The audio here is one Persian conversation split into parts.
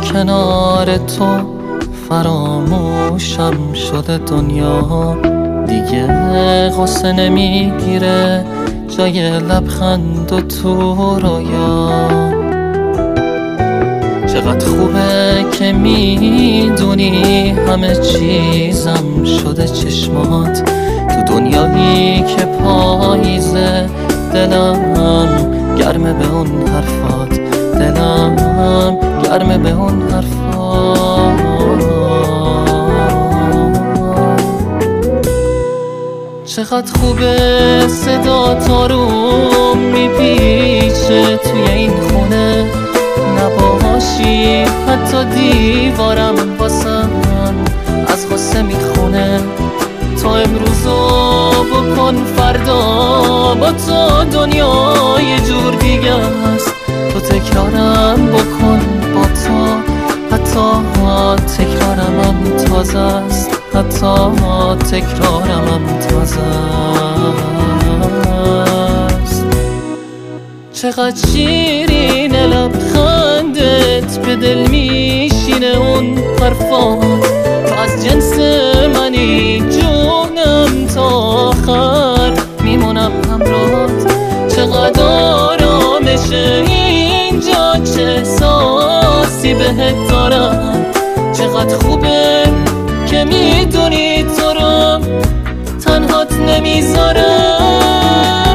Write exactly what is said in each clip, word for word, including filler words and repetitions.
کنار تو فراموشم شده دنیا، دیگه غصه نمیگیره جای لبخند و تو رویا. چقدر خوبه که میدونی همه چیزم شده چشمات، تو دنیایی که پاییزه دلم گرمه به اون حرفات، دلم گرمه به اون حرفات. چقدر خوبه صدا تارو میپیچه توی این خونه، نباشی حتی دیوارم واسم از غصه میخونه. تا امروزو بکن فردا با تو دنیا یه جور دیگه است، تو تکرارم بکن با تو حتی تکرارم هم تازه است، حتی تکرارم هم تازه است. چقدر شیرین لبخندت به دل میشینه اون حرفات، تو از جنس منی جونم تا آخر میمونم همراهات. چقدر آرامشه اینجا، چه احساسی بهت دارم، چقدر خوبه که میدونی تو رو تنهات نمیذارم.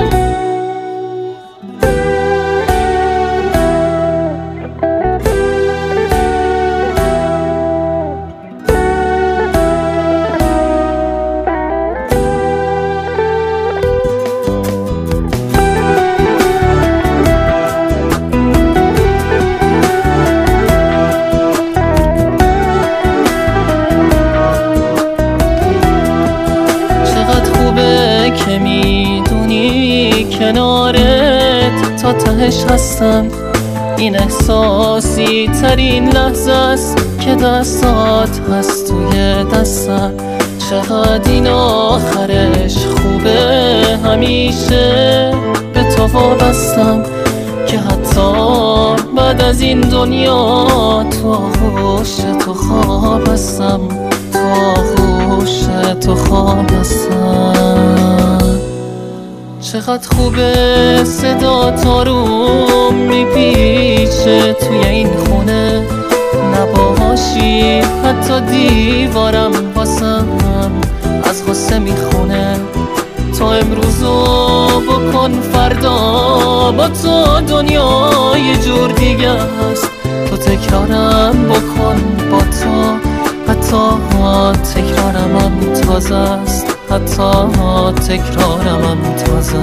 که میدونی کنارت تا تهش هستم، این احساسی ترین لحظه است که دستات هست توی دستم. چقدر این آخرش خوبه، همیشه به تو وابستم که حتی بعد از این دنیا تو آغوش تو خواب هستم، تو آغوش تو خواب هستم. چقدر خوبه صدا تارو میپیچه توی این خونه، نباشی حتی دیوارم واسم از غصه میخونه. تا امروزو بکن فردا با تو دنیا یه جور دیگه است، تو تکرارم بکن با تو حتی تکرارم هم تازه است، حتی تکرارم هم تازه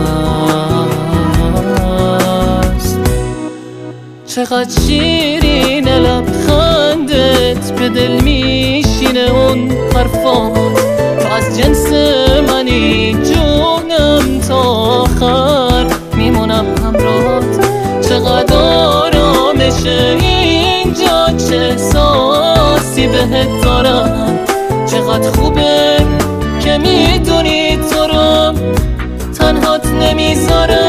است. چقدر شیرین لبخندت به دل میشینه اون حرفات، تو از جنس منی جونم تا آخر میمونم همراهات. چقدر آرامشه اینجا، چه احساسی بهت دارم، چقدر خوبه که میدونی تو رو تنهات نمیذارم.